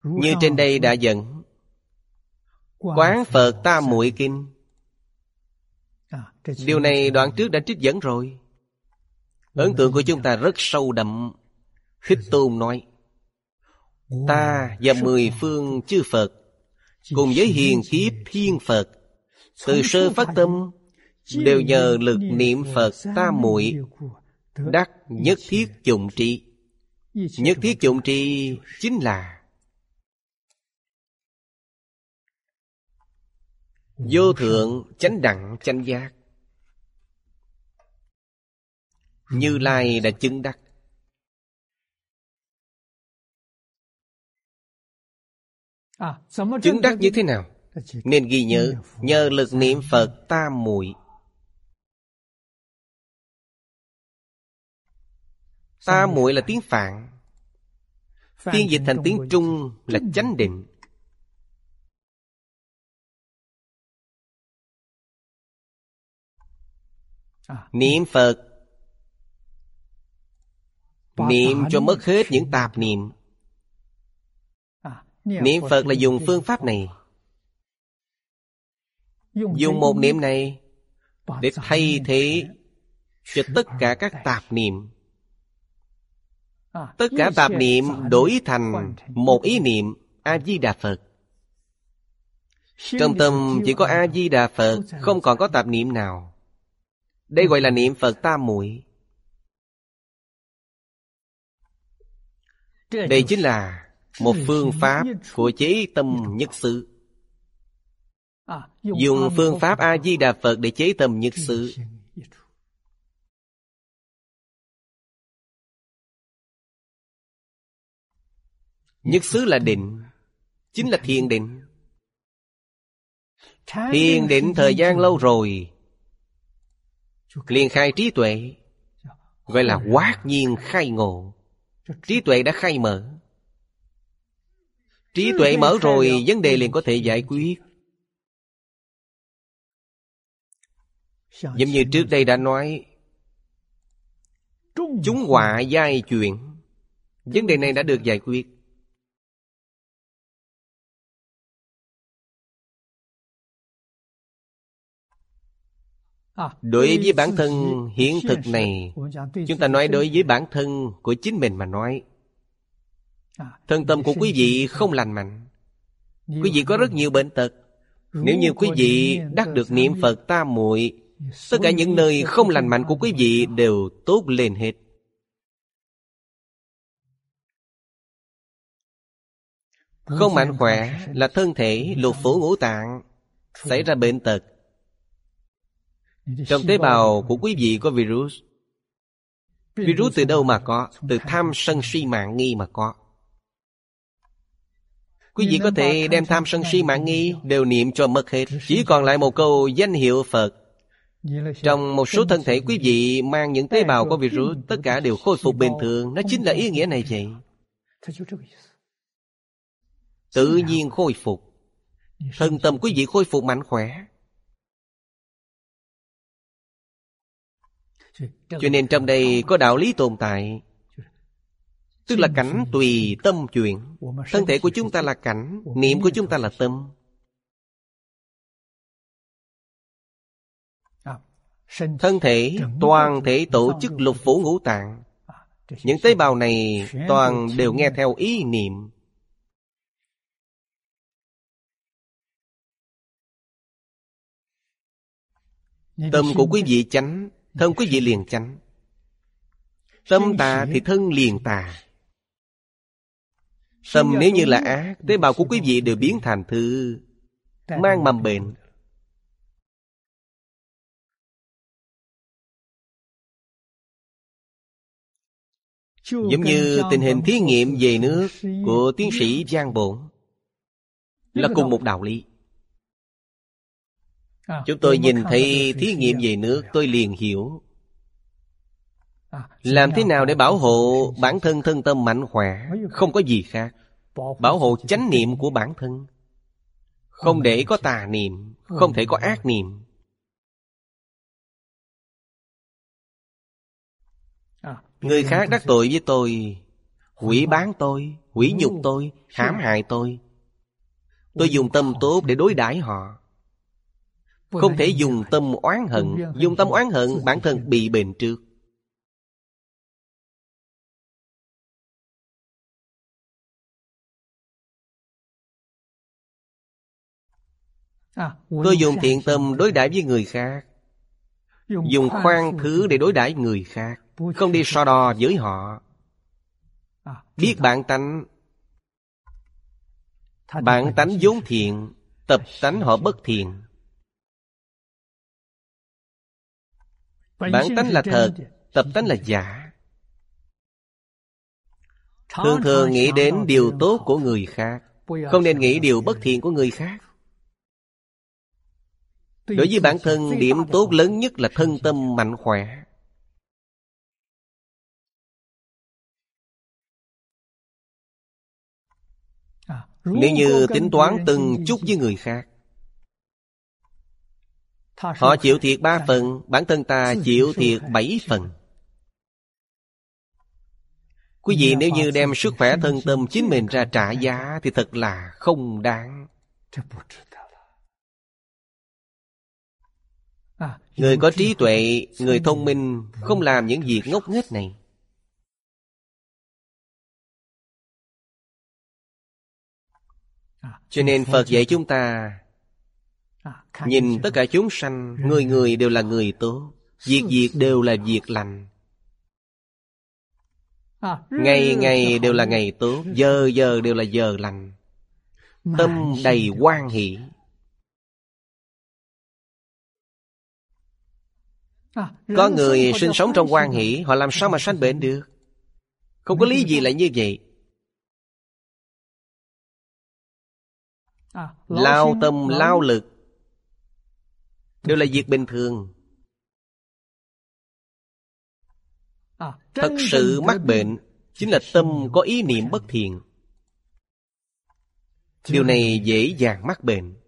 Như trên đây đã dẫn Quán Phật Tam Muội Kinh. Điều này đoạn trước đã trích dẫn rồi. Ấn tượng của chúng ta rất sâu đậm. Thích Tôn nói: ta và 10 phương chư Phật cùng với hiền kiếp thiên Phật, từ sơ phát tâm đều nhờ lực niệm Phật Tam Muội đắc nhất thiết dụng trì. Nhất thiết dụng trì chính là vô thượng chánh đẳng chánh giác. Như Lai đã chứng đắc. Chứng đắc như thế nào? Nên ghi nhớ, nhờ lực niệm Phật Tam Muội. Tam Muội là tiếng Phạn, phiên dịch thành tiếng Trung là chánh định. Niệm Phật, niệm cho mất hết những tạp niệm. Niệm Phật là dùng phương pháp này, dùng một niệm này để thay thế cho tất cả các tạp niệm. Tất cả tạp niệm đổi thành một ý niệm A-di-đà Phật. Trong tâm chỉ có A-di-đà Phật, không còn có tạp niệm nào. Đây gọi là niệm Phật Tam Muội. Đây chính là một phương pháp của chế tâm nhất xứ. Dùng phương pháp A-di-đà Phật để chế tâm nhất xứ. Nhất xứ là định, chính là thiền định. Thiền định thời gian lâu rồi liền khai trí tuệ, gọi là hoát nhiên khai ngộ. Trí tuệ đã khai mở. Trí tuệ mở rồi, vấn đề liền có thể giải quyết. Giống như trước đây đã nói, chúng họa giai chuyển, vấn đề này đã được giải quyết. Đối với bản thân hiện thực này, chúng ta nói đối với bản thân của chính mình mà nói, thân tâm của quý vị không lành mạnh. Quý vị có rất nhiều bệnh tật. Nếu như quý vị đắc được niệm Phật Tam Muội, tất cả những nơi không lành mạnh của quý vị đều tốt lên hết. Không mạnh khỏe là thân thể lục phủ ngũ tạng xảy ra bệnh tật. Trong tế bào của quý vị có virus. Virus từ đâu mà có? Từ tham sân si mạng nghi mà có. Quý vị có thể đem tham sân si mạng nghi đều niệm cho mất hết, chỉ còn lại một câu danh hiệu Phật. Trong một số thân thể quý vị mang những tế bào có virus, tất cả đều khôi phục bình thường. Nó chính là ý nghĩa này vậy. Tự nhiên khôi phục. Thân tâm quý vị khôi phục mạnh khỏe. Cho nên trong đây có đạo lý tồn tại, tức là cảnh tùy tâm chuyển. Thân thể của chúng ta là cảnh, niệm của chúng ta là tâm. Thân thể, toàn thể tổ chức lục phủ ngũ tạng. Những tế bào này toàn đều nghe theo ý niệm. Tâm của quý vị chánh, thân quý vị liền chánh. Tâm tà thì thân liền tà. Tâm nếu như là ác, tế bào của quý vị đều biến thành thứ mang mầm bệnh. Giống như tình hình thí nghiệm về nước của tiến sĩ Giang Bổn là cùng một đạo lý. Chúng tôi nhìn thấy thí nghiệm về nước, tôi liền hiểu làm thế nào để bảo hộ bản thân thân tâm mạnh khỏe, không có gì khác. Bảo hộ chánh niệm của bản thân, không để có tà niệm, không thể có ác niệm. Người khác đắc tội với tôi, hủy báng tôi, hủy nhục tôi, hãm hại tôi. Tôi dùng tâm tốt để đối đãi họ. Không thể dùng tâm oán hận. Dùng tâm oán hận, bản thân bị bệnh trước. Tôi dùng thiện tâm đối đãi với người khác, dùng khoan thứ để đối đãi người khác, không đi so đo với họ. Biết bản tánh. Bản tánh vốn thiện, tập tánh họ bất thiện. Bản tánh là thật, tập tánh là giả. Thường thường nghĩ đến điều tốt của người khác, không nên nghĩ điều bất thiện của người khác. Đối với bản thân, điểm tốt lớn nhất là thân tâm mạnh khỏe. Nếu như tính toán từng chút với người khác, họ chịu thiệt 3 phần, bản thân ta chịu thiệt 7 phần. Quý vị nếu như đem sức khỏe thân tâm chính mình ra trả giá thì thật là không đáng. Người có trí tuệ, người thông minh không làm những việc ngốc nghếch này. Cho nên Phật dạy chúng ta nhìn tất cả chúng sanh, người người đều là người tốt, việc việc đều là việc lành. Ngày ngày đều là ngày tốt, giờ giờ đều là giờ lành. Tâm đầy hoan hỷ. Có người sinh sống trong hoan hỷ, họ làm sao mà sanh bệnh được? Không có lý gì lại như vậy. Lao tâm, lao lực đều là việc bình thường. Thật sự mắc bệnh chính là tâm có ý niệm bất thiện. Điều này dễ dàng mắc bệnh.